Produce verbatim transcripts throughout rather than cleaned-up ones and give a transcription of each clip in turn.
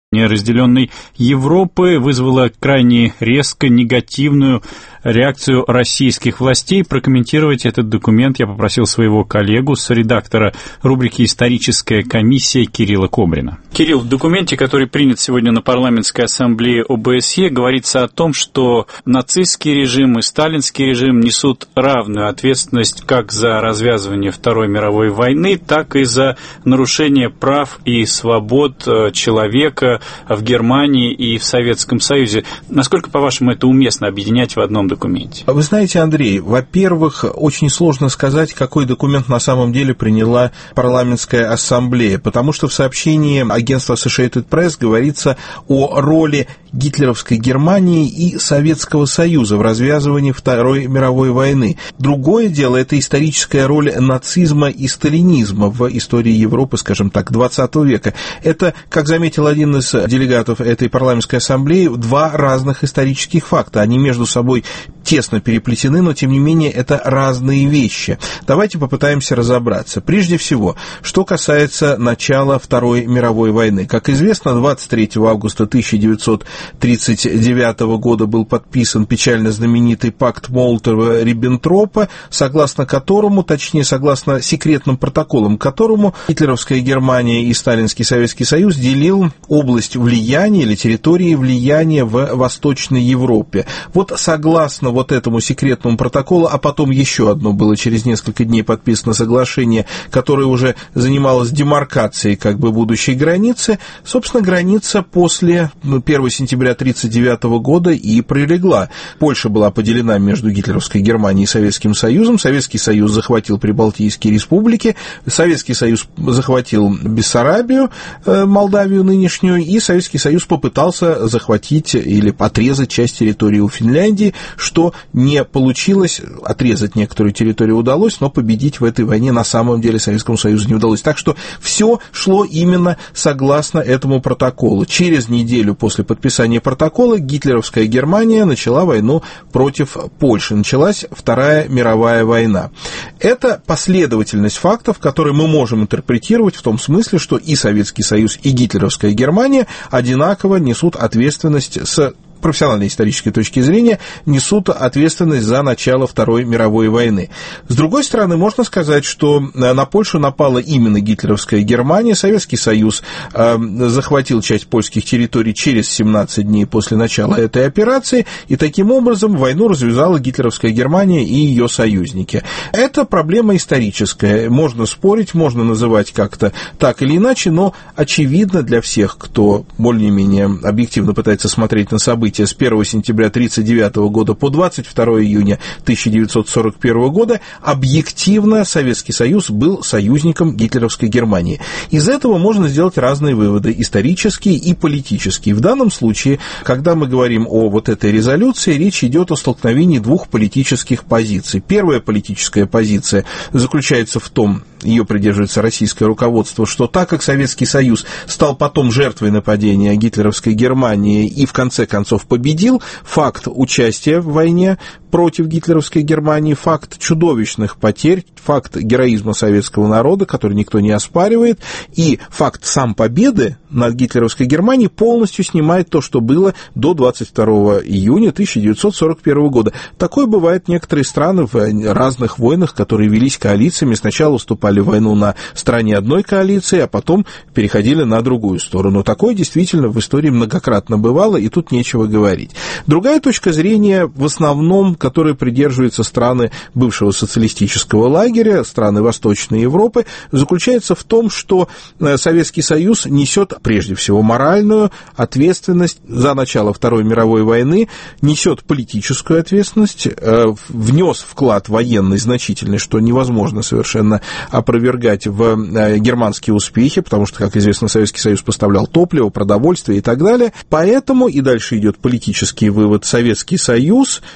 разделенной Европы вызвало крайне резко негативную реакцию российских властей. Прокомментировать этот документ я попросил своего коллегу, соредактора рубрики «Историческая комиссия» Кирилла Кобрина. Кирилл, в документе, который принят сегодня на парламентской ассамблее о бэ эс е, говорится о том, что нацистский режим и сталинский режим несут равную ответственность как за развязывание Второй мировой войны, так и за нарушение прав и свобод человека в Германии и в Советском Союзе. Насколько, по-вашему, это уместно объединять в одном документе? Вы знаете, Андрей, во-первых, очень сложно сказать, какой документ на самом деле приняла парламентская ассамблея, потому что в сообщении агентства Associated Press говорится о роли гитлеровской Германии и Советского Союза в развязывании Второй мировой войны. Другое дело – это историческая роль нацизма и сталинизма в истории Европы, скажем так, двадцатого века. Это, как заметил один из делегатов этой парламентской ассамблеи, два разных исторических факта. Они между собой тесно переплетены, но, тем не менее, это разные вещи. Давайте попытаемся разобраться. Прежде всего, что касается начала Второй мировой войны. Как известно, двадцать третьего августа тысяча девятьсот тридцать девятого года был подписан печально знаменитый пакт Молотова-Риббентропа, согласно которому, точнее, согласно секретным протоколам, которому гитлеровская Германия и сталинский Советский Союз делил область влияния или территории влияния в Восточной Европе. Вот согласно вот этому секретному протоколу, а потом еще одно было через несколько дней подписано соглашение, которое уже занималось демаркацией как бы будущей границы, собственно, граница после первого сентября тысяча девятьсот тридцать девятого года и пролегла. Польша была поделена между гитлеровской Германией и Советским Союзом, Советский Союз захватил Прибалтийские республики, Советский Союз захватил Бессарабию, Молдавию нынешнюю, и Советский Союз попытался захватить или отрезать часть территории у Финляндии, что не получилось, отрезать некоторую территорию удалось, но победить в этой войне на самом деле Советскому Союзу не удалось. Так что все шло именно согласно этому протоколу. Через неделю после подписания протокола гитлеровская Германия начала войну против Польши. Началась Вторая мировая война. Это последовательность фактов, которые мы можем интерпретировать в том смысле, что и Советский Союз, и гитлеровская Германия одинаково несут ответственность с профессиональной исторической точки зрения, несут ответственность за начало Второй мировой войны. С другой стороны, можно сказать, что на Польшу напала именно гитлеровская Германия, Советский Союз э, захватил часть польских территорий через семнадцать дней после начала этой операции, и таким образом войну развязала гитлеровская Германия и ее союзники. Это проблема историческая, можно спорить, можно называть как-то так или иначе, но очевидно для всех, кто более-менее объективно пытается смотреть на события с первого сентября тысяча девятьсот тридцать девятого года по двадцать второго июня тысяча девятьсот сорок первого года, объективно Советский Союз был союзником гитлеровской Германии. Из этого можно сделать разные выводы, исторические и политические. В данном случае, когда мы говорим о вот этой резолюции, речь идет о столкновении двух политических позиций. Первая политическая позиция заключается в том, ее придерживается российское руководство, что так как Советский Союз стал потом жертвой нападения гитлеровской Германии и в конце концов победил, факт участия в войне против гитлеровской Германии, факт чудовищных потерь, факт героизма советского народа, который никто не оспаривает, и факт сам победы над гитлеровской Германией полностью снимает то, что было до двадцать второго июня тысяча девятьсот сорок первого года. Такое бывает в некоторые страны в разных войнах, которые велись коалициями. Сначала вступали в войну на стороне одной коалиции, а потом переходили на другую сторону. Такое действительно в истории многократно бывало, и тут нечего говорить. Другая точка зрения, в основном, которой придерживаются страны бывшего социалистического лагеря, страны Восточной Европы, заключается в том, что Советский Союз несет прежде всего моральную ответственность за начало Второй мировой войны, несет политическую ответственность, внес вклад военный значительный, что невозможно совершенно опровергать в германские успехи, потому что, как известно, Советский Союз поставлял топливо, продовольствие и так далее. Поэтому, и дальше идет политический вывод, Советский Союз виноват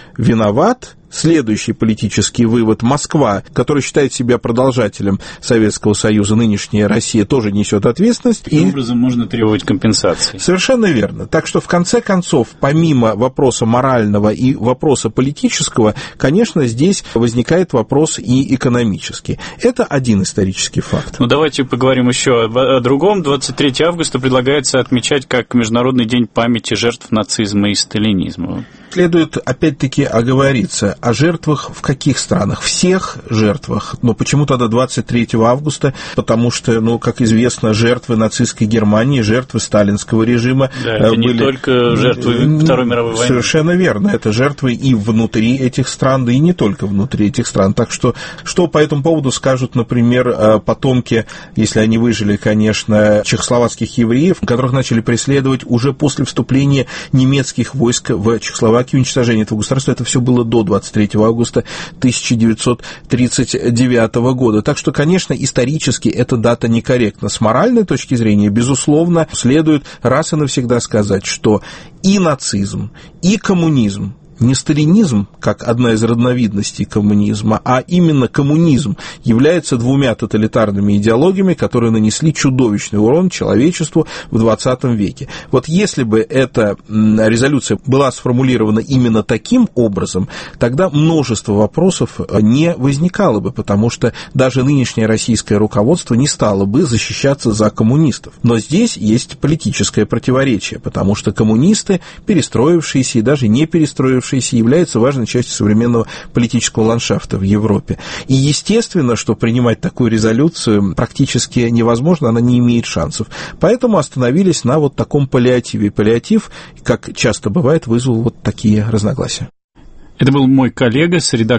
виноват. Следующий политический вывод. Москва, которая считает себя продолжателем Советского Союза, нынешняя Россия, тоже несет ответственность. Таким и... образом можно требовать компенсации. Совершенно верно. Так что, в конце концов, помимо вопроса морального и вопроса политического, конечно, здесь возникает вопрос и экономический. Это один исторический факт. Ну, давайте поговорим еще о другом. двадцать третьего августа предлагается отмечать как Международный день памяти жертв нацизма и сталинизма. Следует, опять-таки, оговориться о жертвах в каких странах? Всех жертвах. Но почему тогда двадцать третьего августа? Потому что, ну, как известно, жертвы нацистской Германии, жертвы сталинского режима. Да, это были... не только жертвы Второй мировой войны. Совершенно верно. Это жертвы и внутри этих стран, да и не только внутри этих стран. Так что, что по этому поводу скажут, например, потомки, если они выжили, конечно, чехословацких евреев, которых начали преследовать уже после вступления немецких войск в Чехословакию, уничтожение этого государства, это все было до двадцать третьего августа тысяча девятьсот тридцать девятого года. Так что, конечно, исторически эта дата некорректна. С моральной точки зрения, безусловно, следует раз и навсегда сказать, что и нацизм, и коммунизм, не сталинизм, как одна из разновидностей коммунизма, а именно коммунизм является двумя тоталитарными идеологиями, которые нанесли чудовищный урон человечеству в двадцатом веке. Вот если бы эта резолюция была сформулирована именно таким образом, тогда множество вопросов не возникало бы, потому что даже нынешнее российское руководство не стало бы защищаться за коммунистов. Но здесь есть политическое противоречие, потому что коммунисты, перестроившиеся и даже не перестроившиеся, является важной частью современного политического ландшафта в Европе. И естественно, что принимать такую резолюцию практически невозможно, она не имеет шансов. Поэтому остановились на вот таком паллиативе. Паллиатив, как часто бывает, вызвал вот такие разногласия. Это был мой коллега, редактор